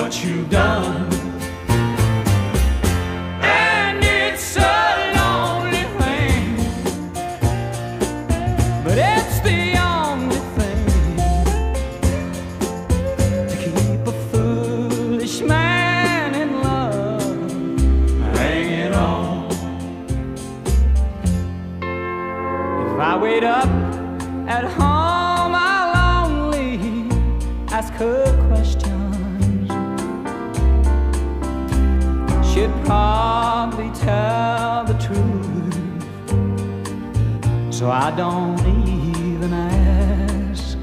what you've done. And it's a lonely thing, but it's the only thing to keep a foolish man in love hanging on. If I wait up at home, I'll only ask her questions. She'd probably tell the truth, so I don't even ask.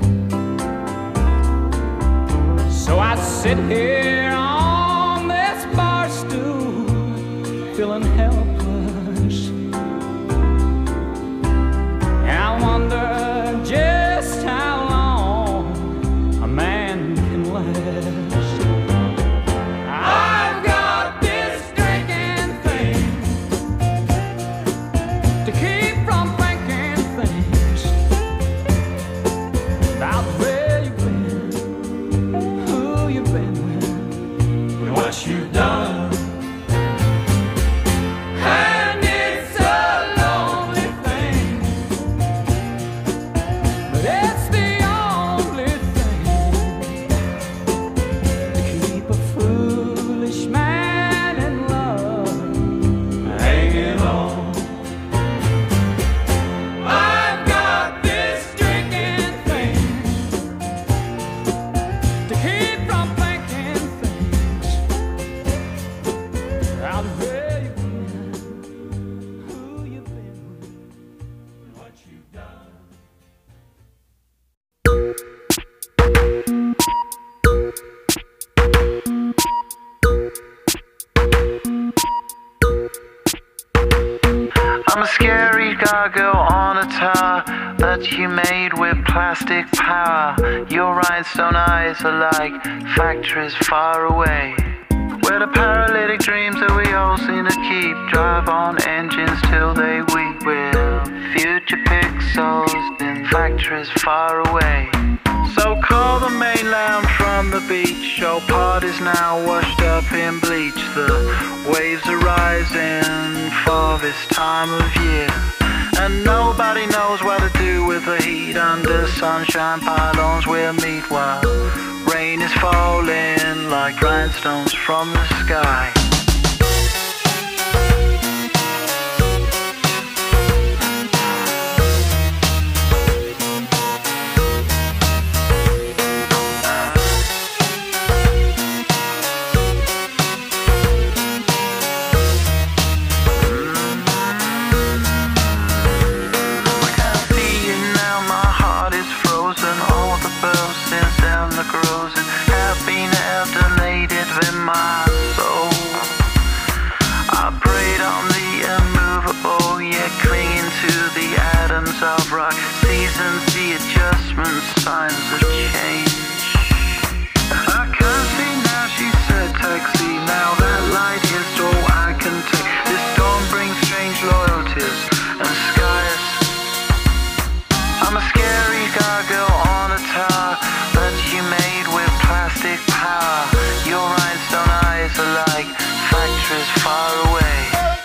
So I sit here on this bar stool, feeling helpless, and I wonder just how long a man can last. I've got this drinking thing to keep from thinking things about where you've been, who you've been with, and what you've done. And it's a lonely thing, but it's the only thing to keep a foolish man in love hanging on. I've got this drinking thing to keep from thinking things about where you've been, who you've been with, and what you've done. I'm a scary gargoyle on a tower that you made with plastic power. Your rhinestone eyes are like factories far away, where the paralytic dreams that we all seem to keep drive on engines till they weep. We're future pixels in factories far away. So call the mainland from the beach. All parties now washed up in bleach. The waves are rising for this time of year, and nobody knows what to do with the heat. Under sunshine pylons we'll meet while rain is falling like rhinestones from the sky. Of rock, seasons, the adjustments, signs of change. I can see now, she said, taxi. Now that light is all I can take. This storm brings strange loyalties and skies. I'm a scary gargoyle on a tower that you made with plastic power. Your rhinestone eyes are like factories far away.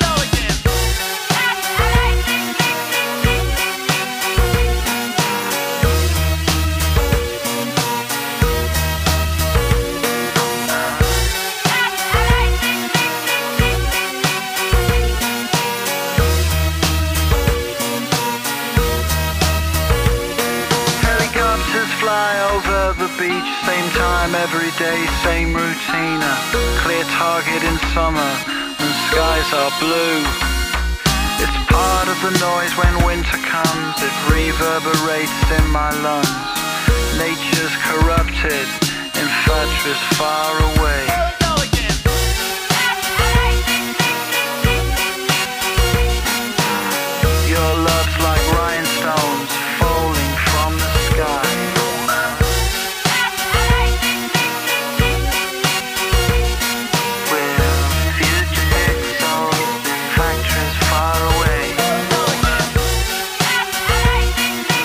Fly over the beach, same time every day, same routine. A clear target in summer and skies are blue. It's part of the noise when winter comes. It reverberates in my lungs. Nature's corrupted in factories far away. Your love's like rhinestones falling from the sky.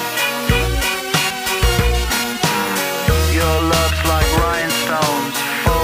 Your love's like rhinestones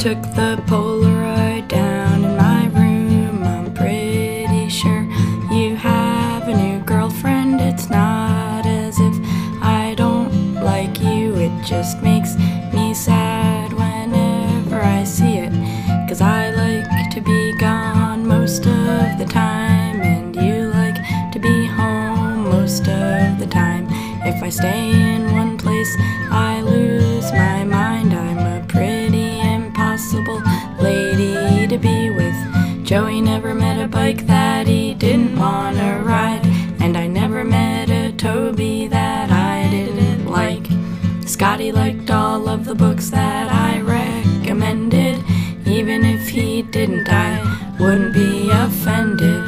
took the Polaroid down in my room. I'm pretty sure you have a new girlfriend. It's not as if I don't like you, it just makes me sad whenever I see it. 'Cause I like to be gone most of the time, and you like to be home most of the time. If I stay in one place, I lose my mind. I'm a pretty impossible lady to be with. Joey never met a bike that he didn't want to ride, and I never met a Toby that I didn't like. Scotty liked all of the books that I recommended. Even if he didn't, I wouldn't be offended.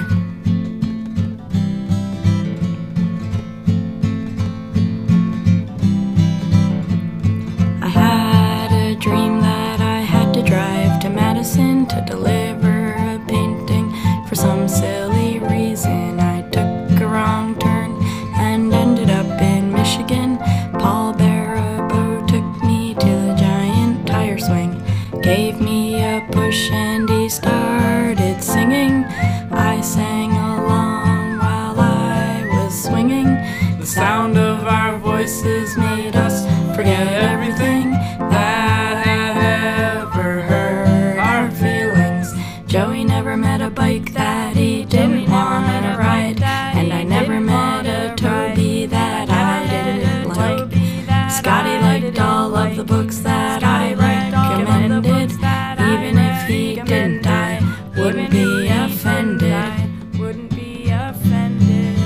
I had a dream that I had to drive to Madison to deliver a painting. For some silly reason, I took a wrong turn and ended up in Michigan. Paul Barabo took me to the giant tire swing, gave me a push, and he started singing. I sang along while I was swinging. The sound of our voices made us forget everything that had ever hurt our feelings. Joey never met a bike that he didn't want to ride, and I never met a Toby that I didn't like. Scotty liked all of the books that I recommended. Even if he didn't, I wouldn't be offended. Wouldn't be offended.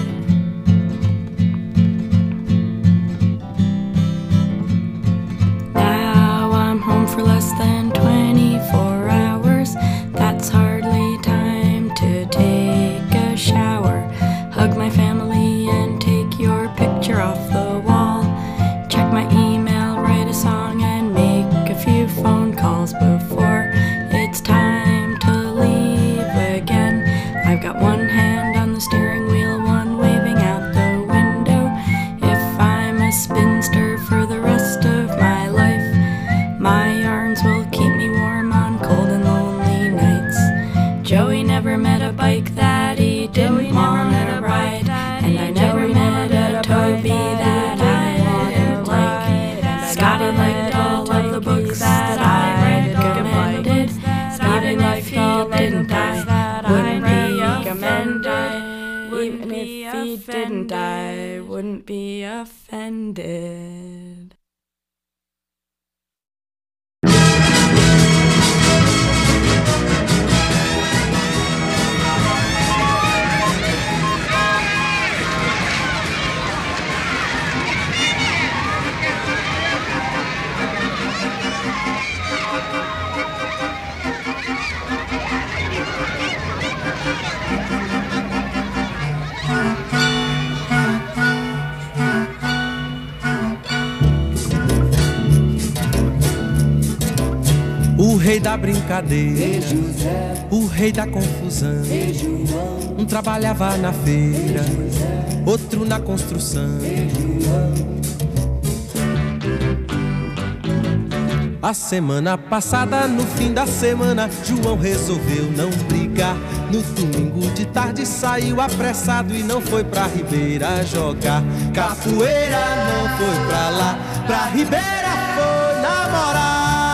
Now I'm home for less than 24 hours. That's hardly time to take a shower, hug my family, and take your picture off the wall. Check my email, write a song, and make a few phone calls before it's time to leave again. I've got one hand on the steering wheel, one waving out the window. If I'm a spinster for the rest of my life, my arms will keep me warm on cold and lonely nights. Joey never met a bike that he didn't want to ride, and I never met a Toby that I didn't like. Scotty liked all of the books that I recommended. Even if he didn't, I wouldn't be offended. Even if he didn't, I wouldn't be offended. O rei da brincadeira, o rei da confusão. Um trabalhava na feira, outro na construção. A semana passada, no fim da semana, João resolveu não brigar. No domingo de tarde saiu apressado e não foi pra Ribeira jogar capoeira, não foi pra lá, pra Ribeira foi namorar.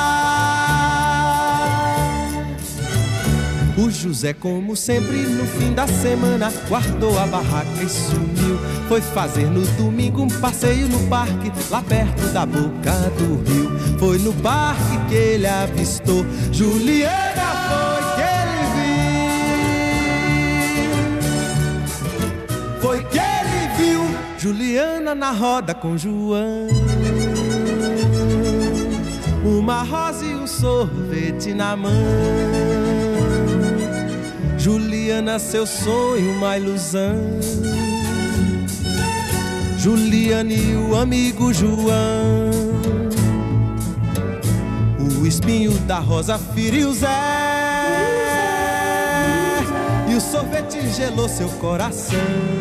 O José, como sempre, no fim da semana, guardou a barraca e sumiu. Foi fazer no domingo um passeio no parque, lá perto da boca do rio. Foi no parque que ele avistou Juliana, foi que ele viu. Foi que ele viu Juliana na roda com João. Uma rosa e um sorvete na mão. Juliana, seu sonho, uma ilusão. Juliana e o amigo João. O espinho da rosa feriu Zé, e o sorvete gelou seu coração.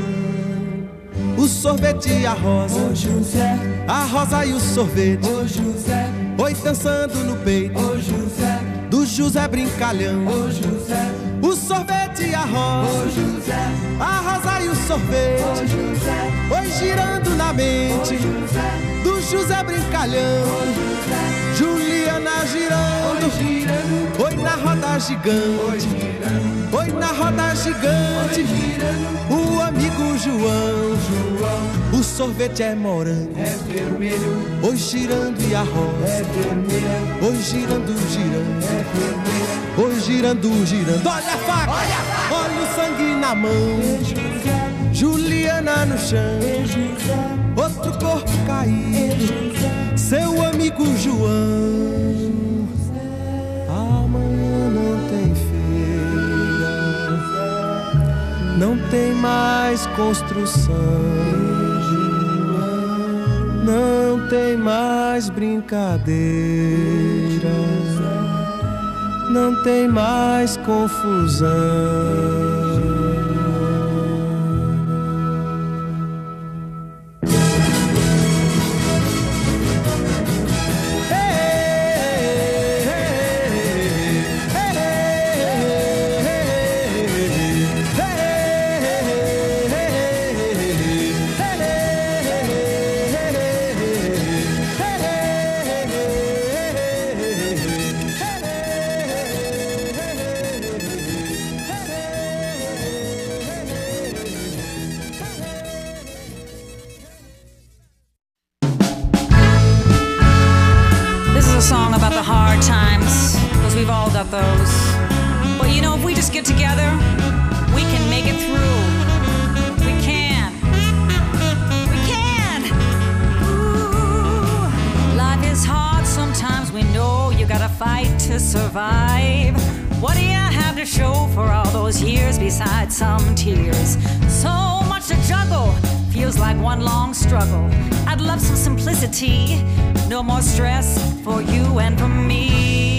O sorvete e a rosa, Ô José, a rosa e o sorvete, ô José, oi dançando no peito ô José, do José Brincalhão. Ô José, o sorvete e a rosa, ô José, a rosa e o sorvete, ô José, oi girando na mente ô José, do José Brincalhão. ô José, Juliana girando, oi girando, oi na roda oi gigante, girando, oi na roda oi gigante, girando. o amigo João. João, O sorvete é morango, é vermelho, oi girando e a rosa, é vermelha, oi girando, girando, é vermelha. oi girando, girando. Olha a faca, olha o sangue na mão. José, Juliana no chão, José, outro corpo caído, seu amigo João. Amanhã não tem feira, não tem mais construção, não tem mais brincadeira, não tem mais confusão. But you know, if we just get together, we can make it through. We can. We can. Ooh. Life is hard sometimes, we know you gotta fight to survive. What do you have to show for all those years besides some tears? So much to juggle, feels like one long struggle. I'd love some simplicity, no more stress for you and for me.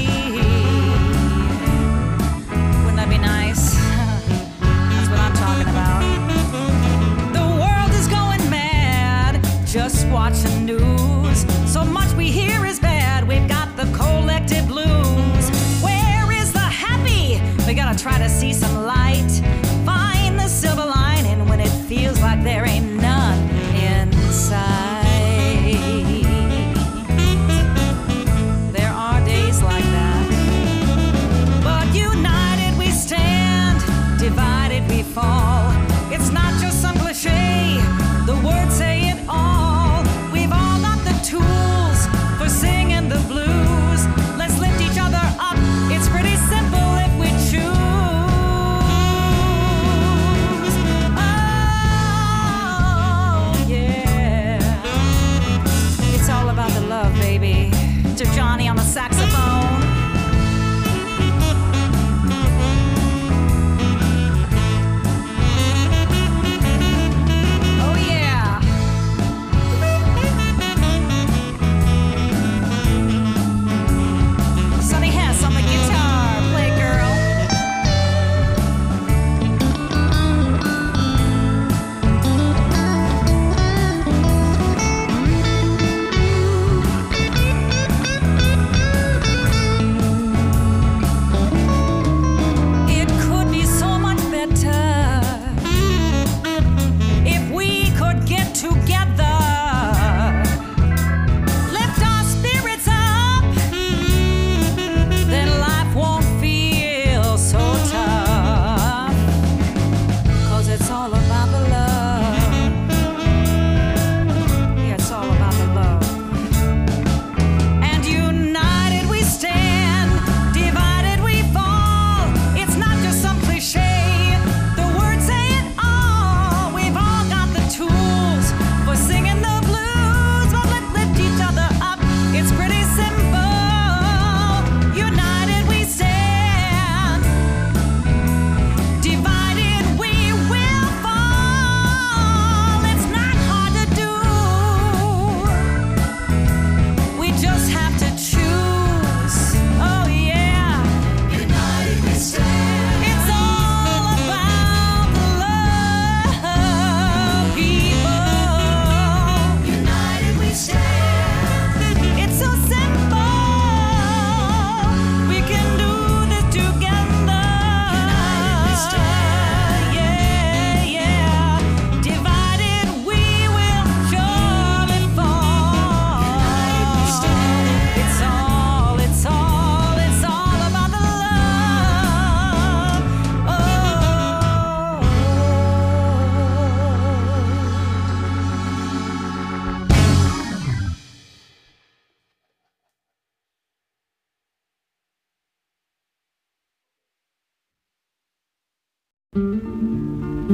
Be nice. That's what I'm talking about. The world is going mad. Just watch the news. So much we hear is bad. We've got the collective blues. Where is the happy? We gotta try to see some light. Find the silver lining when it feels like there ain't none inside. There are days like that.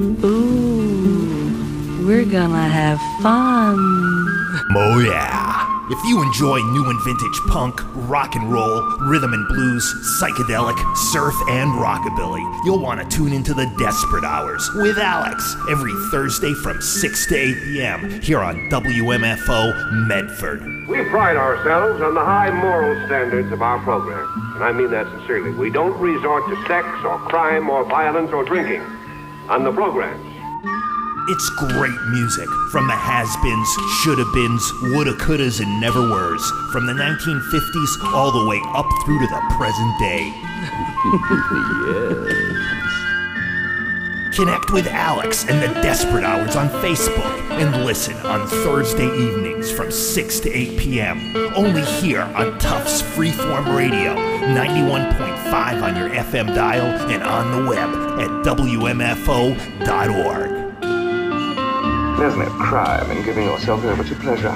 Ooh, we're gonna have fun. Oh yeah. If you enjoy new and vintage punk, rock and roll, rhythm and blues, psychedelic, surf, and rockabilly, you'll want to tune into the Desperate Hours with Alex every Thursday from 6 to 8 p.m. here on WMFO Medford. We pride ourselves on the high moral standards of our program, and I mean that sincerely. We don't resort to sex or crime or violence or drinking on the programs. It's great music from the has-beens, shoulda-beens, woulda, couldas, and never-weres, from the 1950s all the way up through to the present day. Yes. Connect with Alex and the Desperate Hours on Facebook and listen on Thursday evenings from 6 to 8 p.m. Only here on Tufts Freeform Radio, 91.5 on your FM dial and on the web at WMFO.org. There's no crime in giving yourself over to pleasure.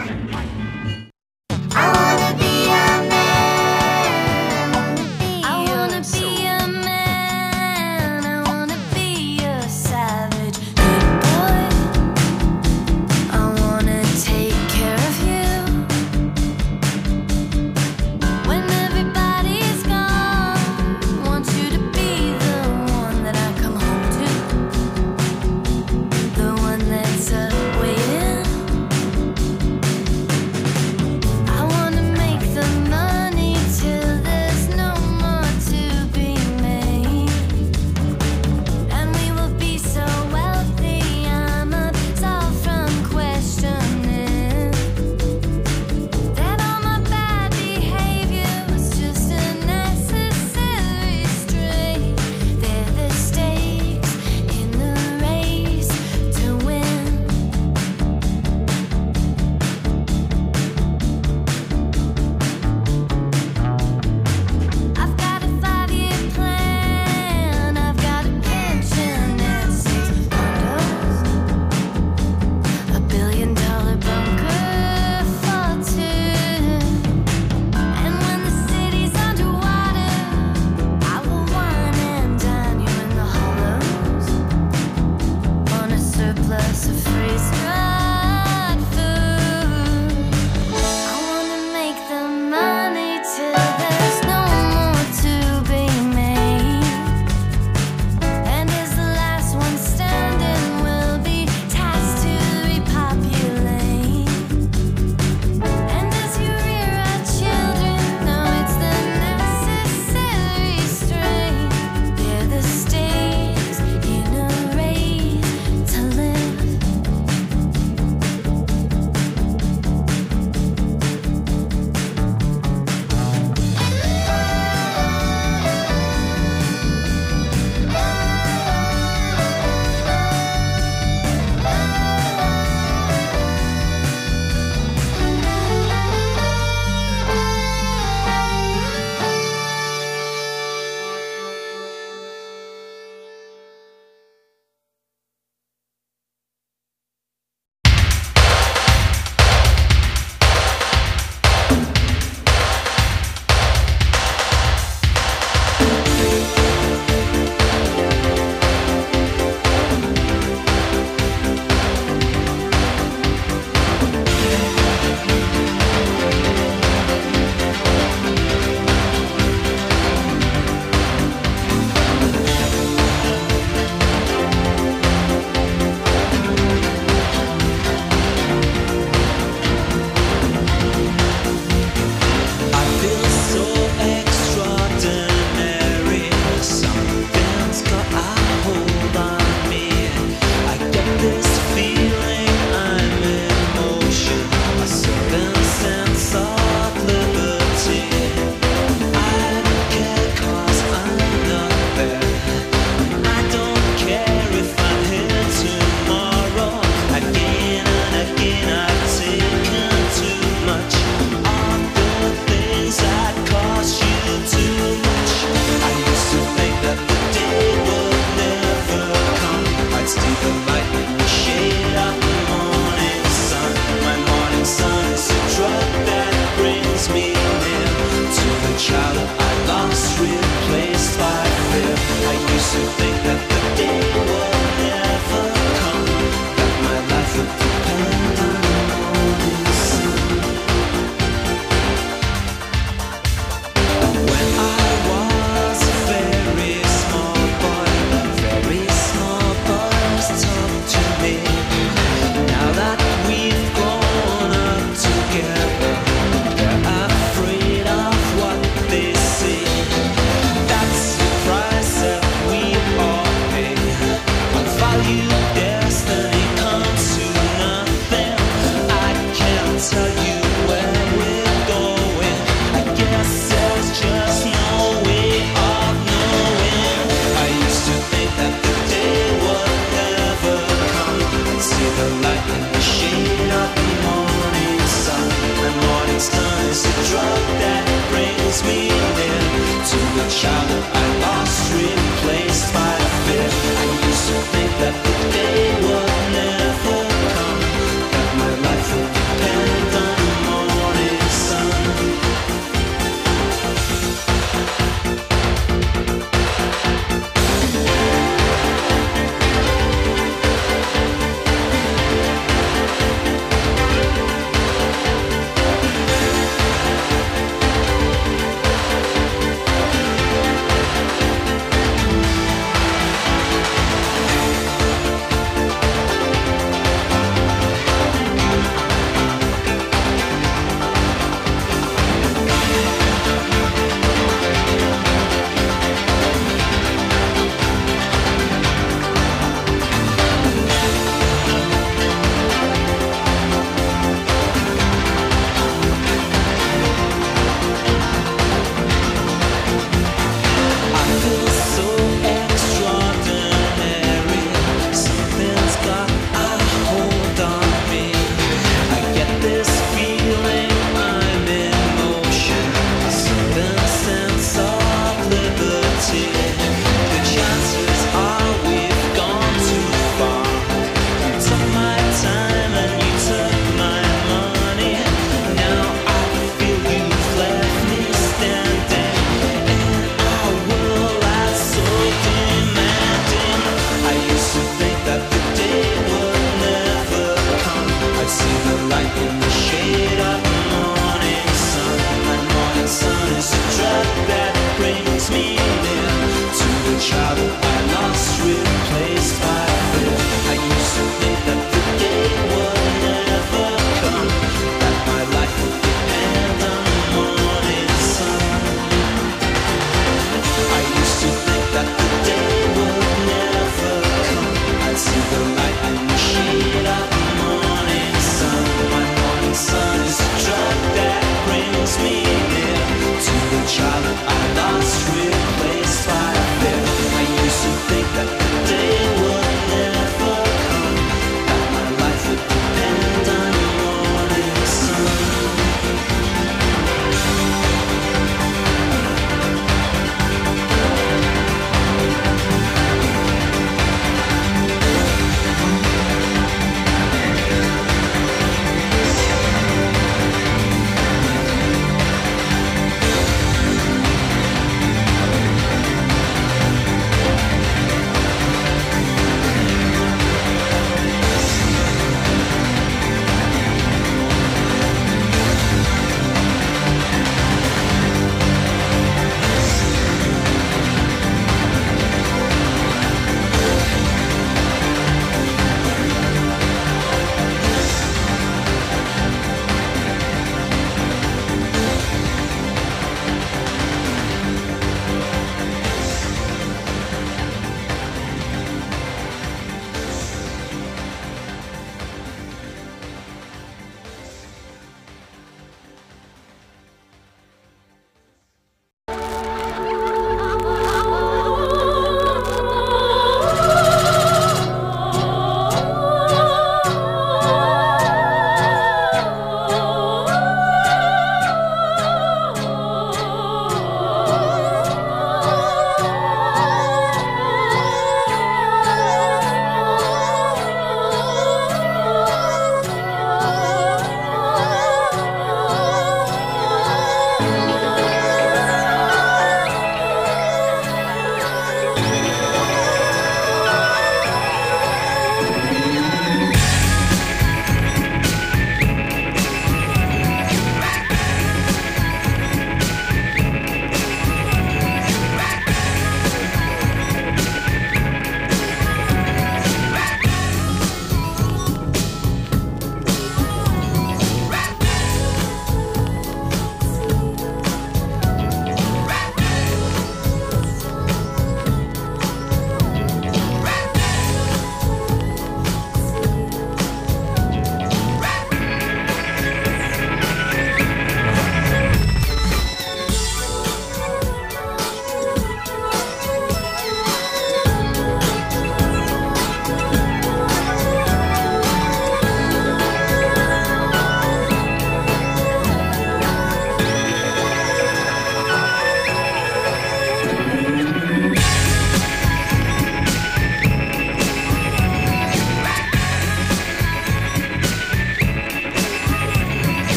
see the light in the shade of the morning sun. My morning sun is a drug that brings me near to the child I lost, replaced by fear. I used to think that the day would never come, that my life would depend on the morning sun. I used to think that the day would never come, I'd see the light in the shade of the morning sun.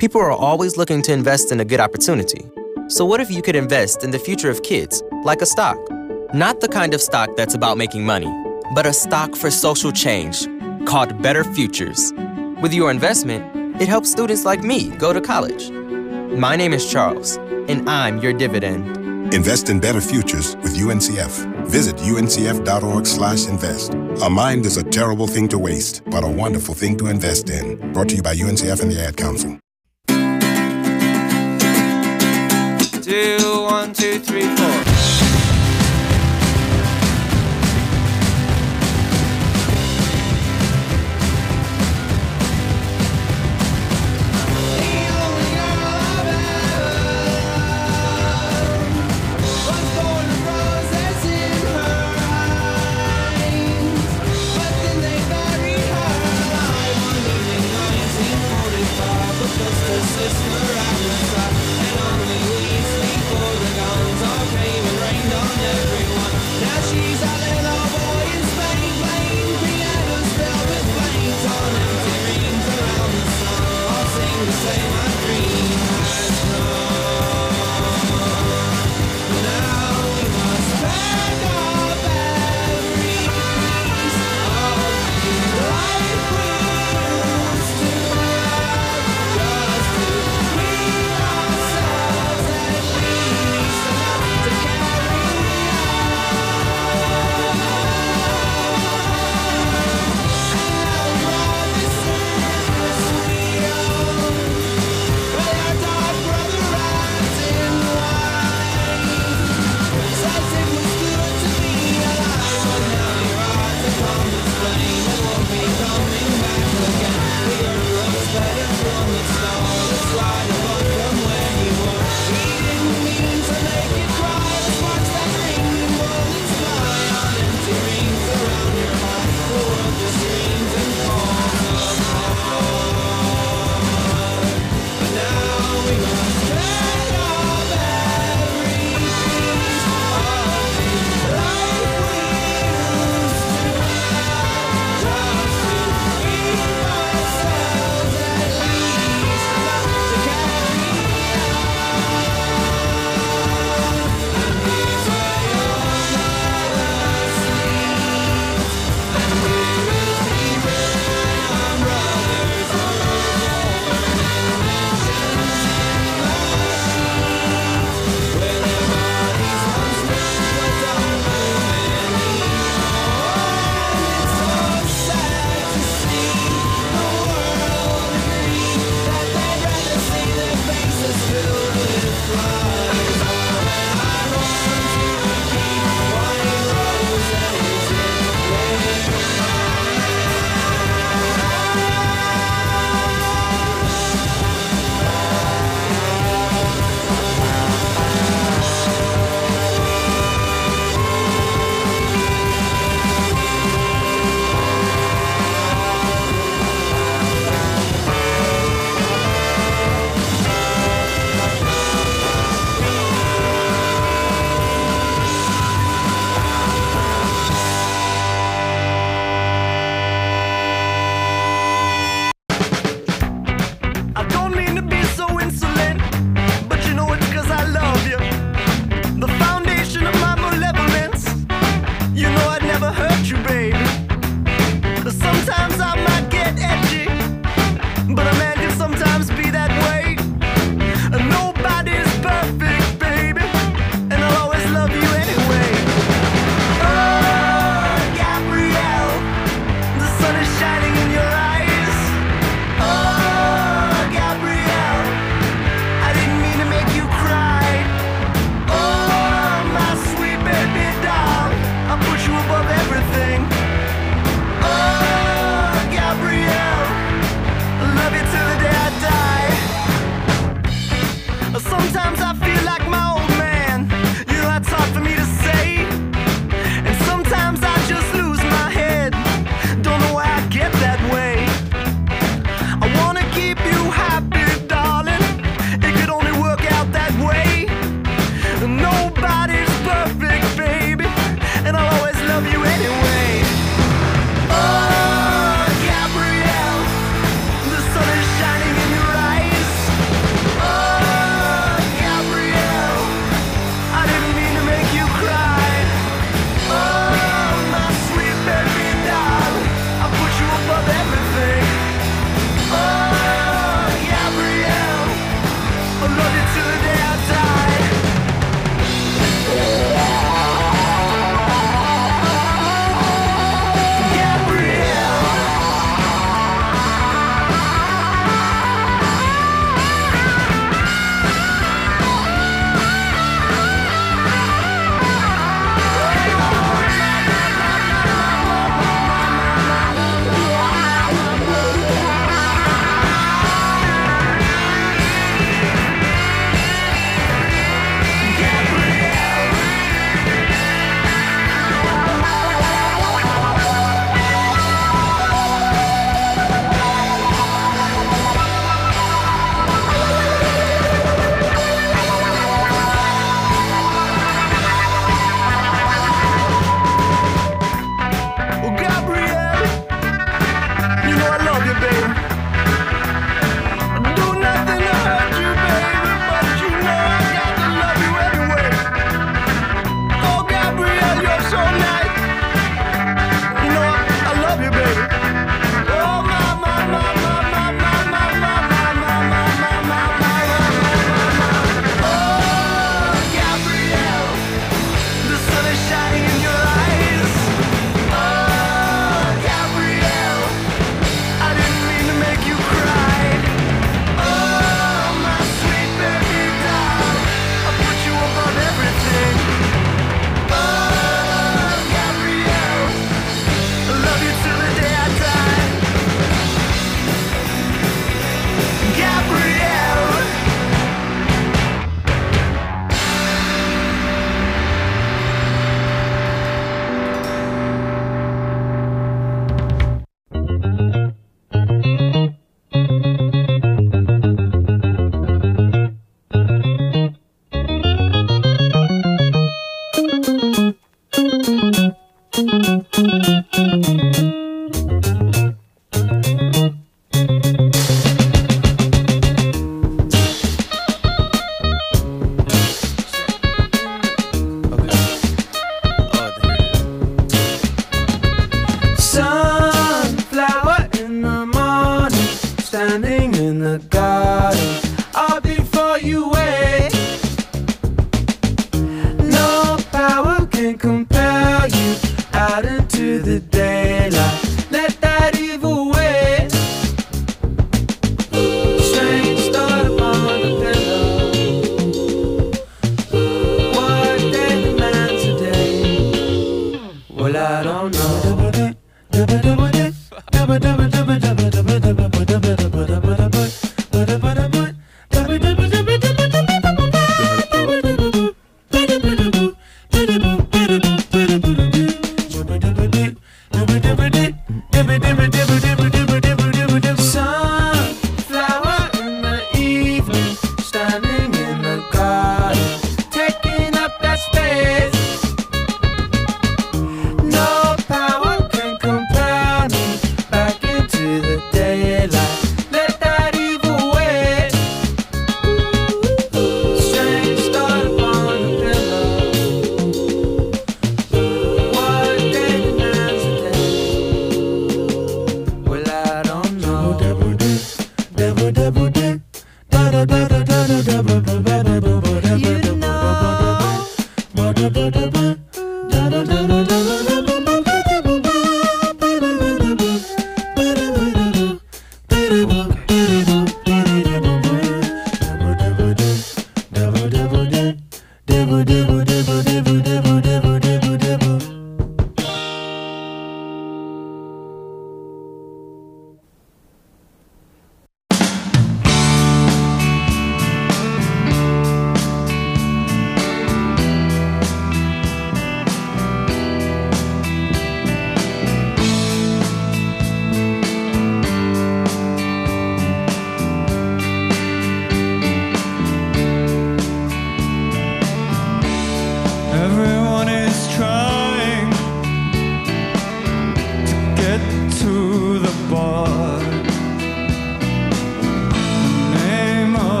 People are always looking to invest in a good opportunity. So what if you could invest in the future of kids, like a stock? Not the kind of stock that's about making money, but a stock for social change called Better Futures. With your investment, it helps students like me go to college. My name is Charles, and I'm your dividend. Invest in better futures with UNCF. Visit uncf.org/invest. A mind is a terrible thing to waste, but a wonderful thing to invest in. Brought to you by UNCF and the Ad Council. 2, 1, 2, 3, 4. And only we sleep for the guns are famous.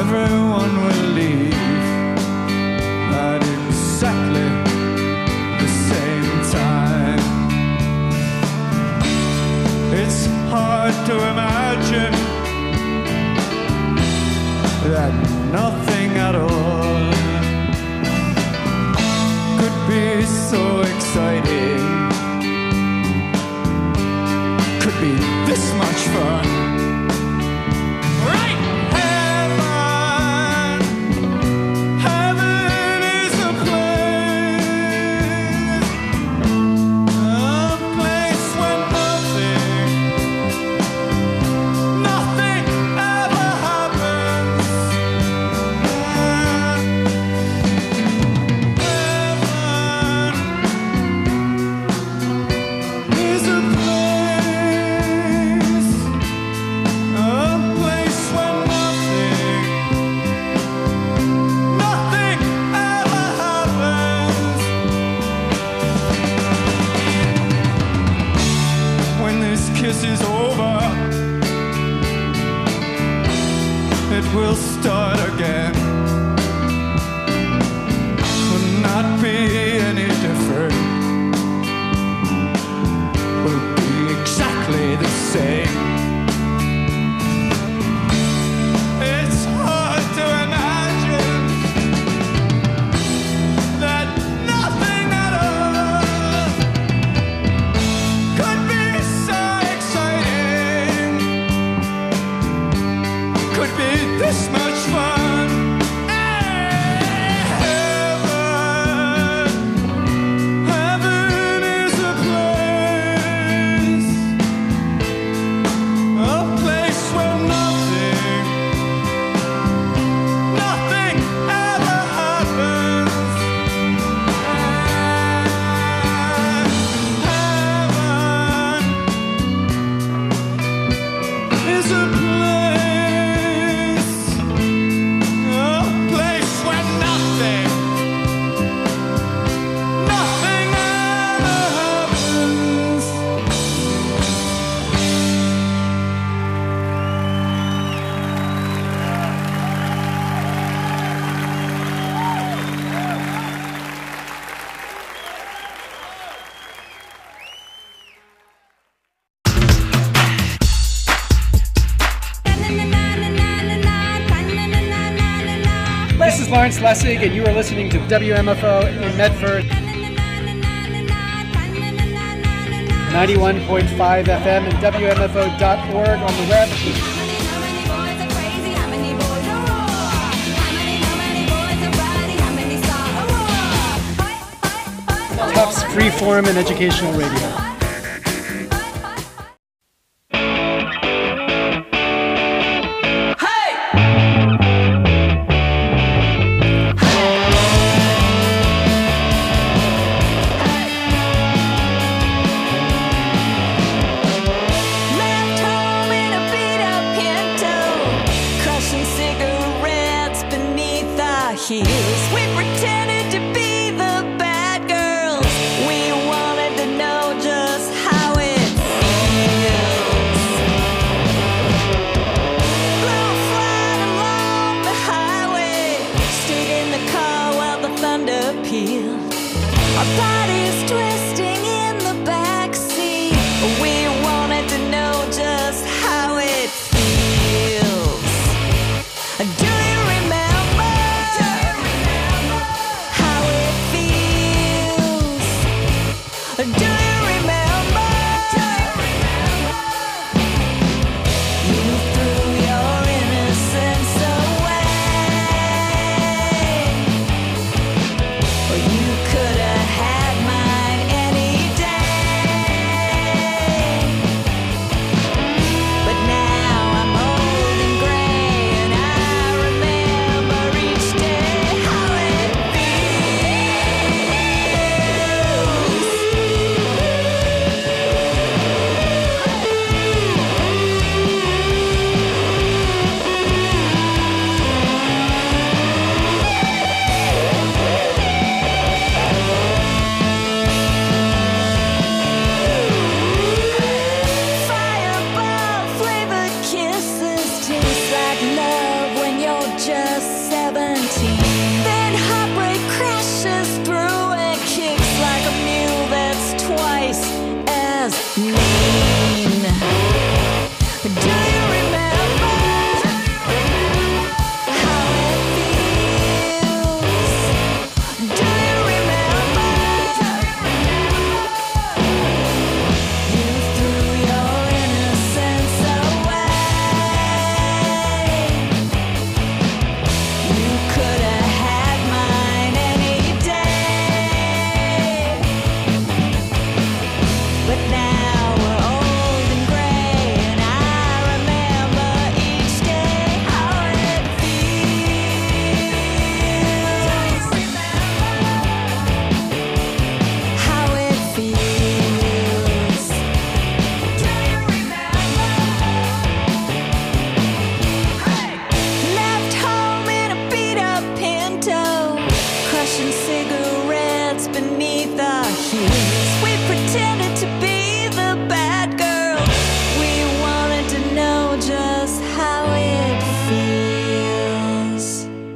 everyone will leave at exactly the same time. It's hard to imagine that nothing at all could be so exciting, could be this much fun. Right? Heaven, heaven is a place where nothing ever happens. Is a place where nothing ever happens. When this kiss is over, it will start again. Will not be any different. Will be exactly the same. It's hard to imagine that nothing at all could be so exciting, could be this much fun. Heaven is a place where nothing ever happens. Heaven is a place where nothing ever happens. This is Lawrence Lessig, and you are listening to WMFO in Medford. 91.5 FM and WMFO.org on the web. Tufts Freeform and Educational Radio. Left home in a beat-up Pinto, crushing cigarettes beneath our heels. We pretended to be the bad girls. We wanted to know just how it feels. Blew a flight along the highway, stayed in the car while the thunder pealed. Our bodies twisting in the backseat. We wanted to know just how it feels. Do you remember how it feels? Do you remember? You threw your innocence away. You could have had mine any just 17. Then heartbreak crashes through and kicks like a mule that's twice as mean. Do you remember how it feels? Do you remember you threw your innocence away? You could have had mine any day, but now we're old and gray, and I remember each day how it feels. How it feels. Left home in a beat-up Pinto, crushing cigarettes beneath our heels. We pretended to be the bad girl. We wanted to know just how it feels.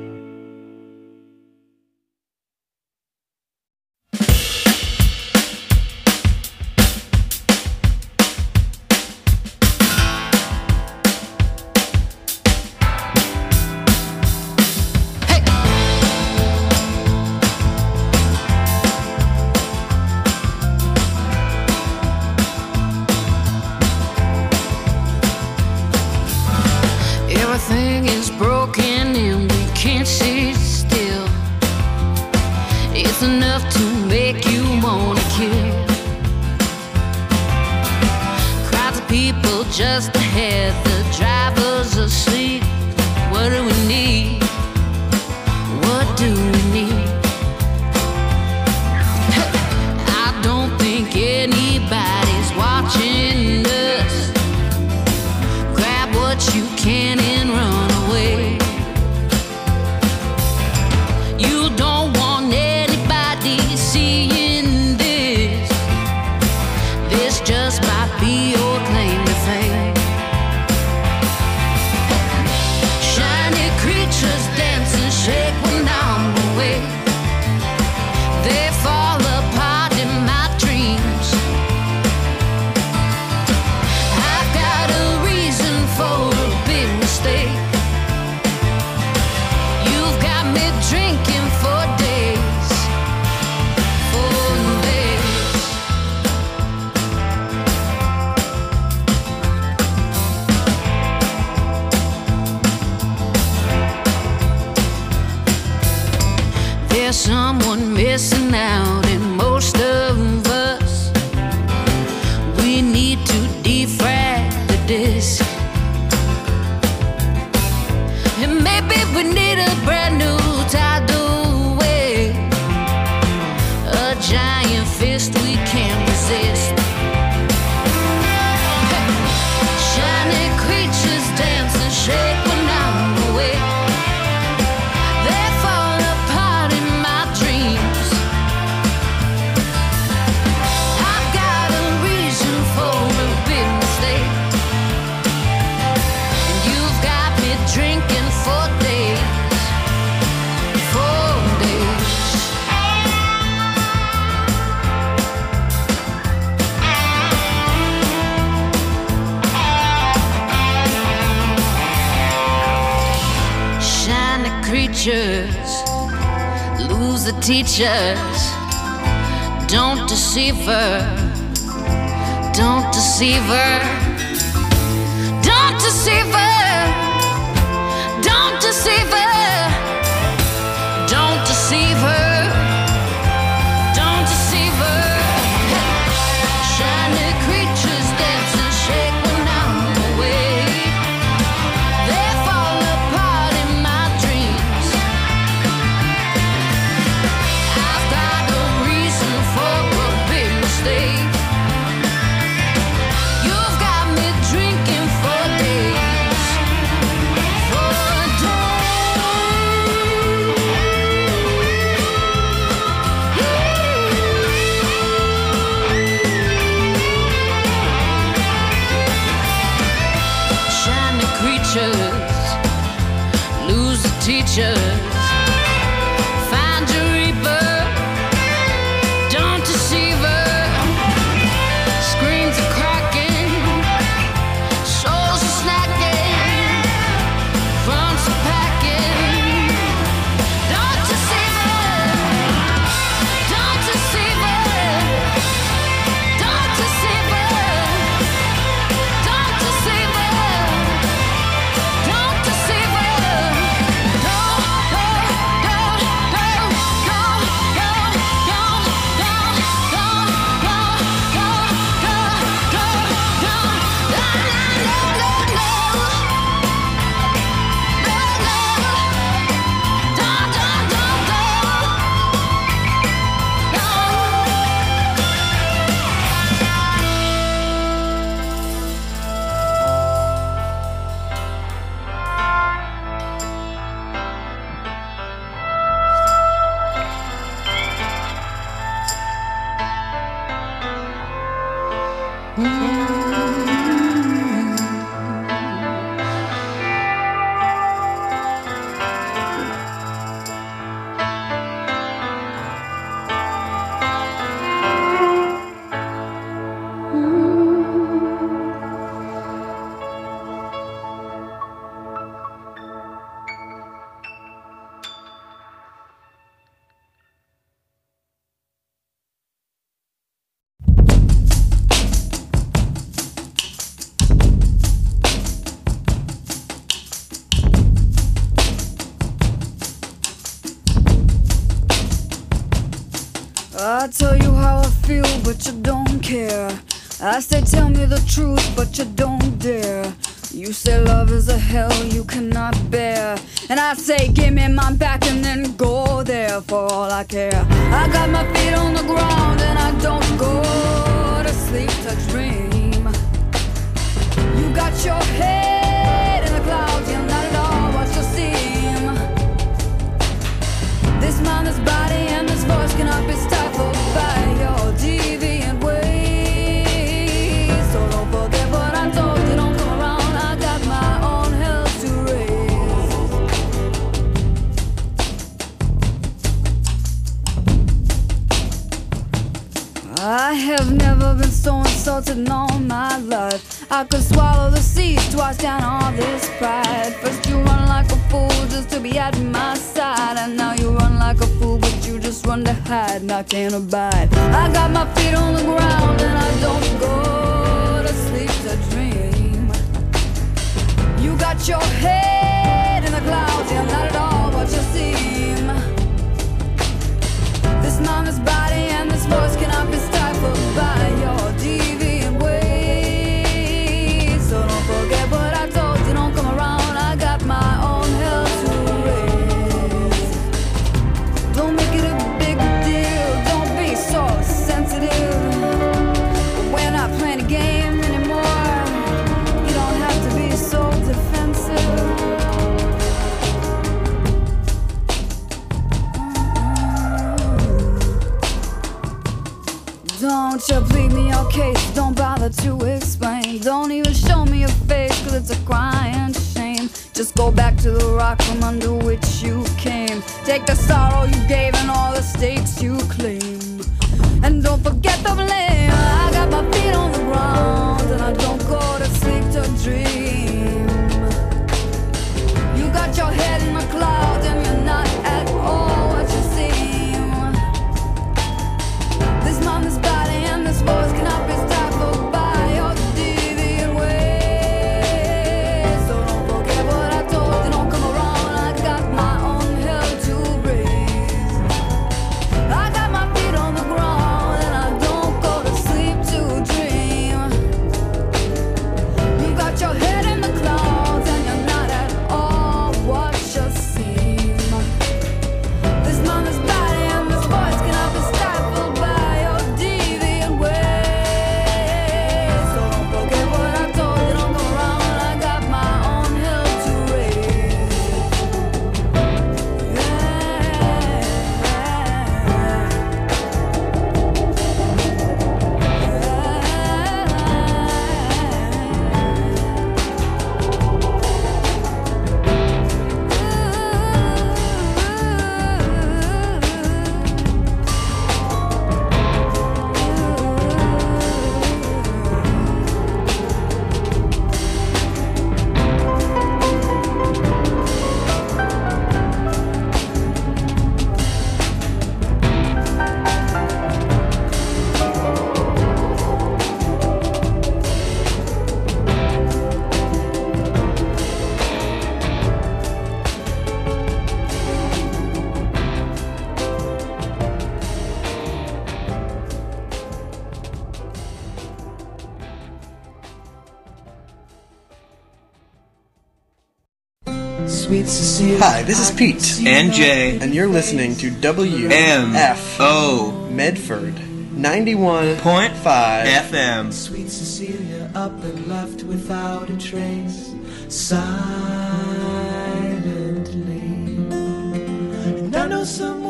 Everything is broken and we can't sit still. It's enough to make you wanna kill. Crowds of people just ahead, the driver's asleep. What do we need? What do we need? I don't think anybody's watching us. Grab what you can and run away. You don't want anybody seeing this. This just might be your claim to fame. Shiny creatures dance and shake when I'm away. They fall apart in my dreams. I've got a reason for a big mistake. You've got me drinking for days, for days. There's someone missing out in most of us. We need to defrag the disc. And maybe we need a brand new tidal wave, a giant fist we can't resist. Shiny creatures dance and shake when I'm away. They fall apart in my dreams. I've got a reason for a big mistake. And you've got me drinking for days, for days. Shiny creatures lose the teachers. Don't deceive her. Don't deceive her. Don't deceive her. Don't deceive her. Don't deceive her. Don't deceive her. Shiny creatures dance and shake when I'm away. They fall apart in my dreams. I've got a reason for a big mistake. You've got me drinking for days. teachers. Find your reaper, don't deceive her. Screens are cracking, souls are snacking, fronts are packing. Don't deceive her, don't deceive her, don't deceive her, don't deceive her, don't deceive her. I tell you how I feel, but you don't care. I say tell me the truth, but you don't dare. You say love is a hell you cannot bear, and I say give me my back and then go there for all I care. I got my feet on the ground and I don't go to sleep to dream. You got your head in the clouds, you're not at all what you seem. This mind, this body, and this voice cannot be stifled by your deviant ways. So don't forget what I told you, don't come around. I got my own hell to raise. I have never been so insulted in all my life. I could swallow the seas twice down all this pride. First you run like a fool just to be at my side, and now you run like a fool but you just run to hide, and I can't abide. I got my feet on the ground and I don't go to sleep to dream. You got your head in the clouds, you're not at all what you seem. This mind, this body, and this voice cannot be stifled by your deviant ways. So don't forget what I told you, don't come around. I got my own hell to raise. Don't make it a big deal, don't be so sensitive. We're not playing a game anymore. You don't have to be so defensive. Don't you plead me your case, don't bother to explain. Don't even show me your face, cause it's a crying shame. Just go back to the rock from under which you came. Take the sorrow you gave and all the stakes you claim, and don't forget the blame. I got my feet on the ground and I don't go to sleep to dream. You got your head in the clouds and you're not at all what you seem. This mind, this body, and this voice cannot be stifled by your deviant ways. So don't forget what I told you, don't come around. I got my own hell to raise. I got my feet on the ground and I don't go to sleep to dream. You got your head in the Sweet Cecilia. Hi, this is Pete. And Jay. And you're listening to WMFO Medford 91.5 FM. Sweet Cecilia up and left without a trace, silently. And I know someone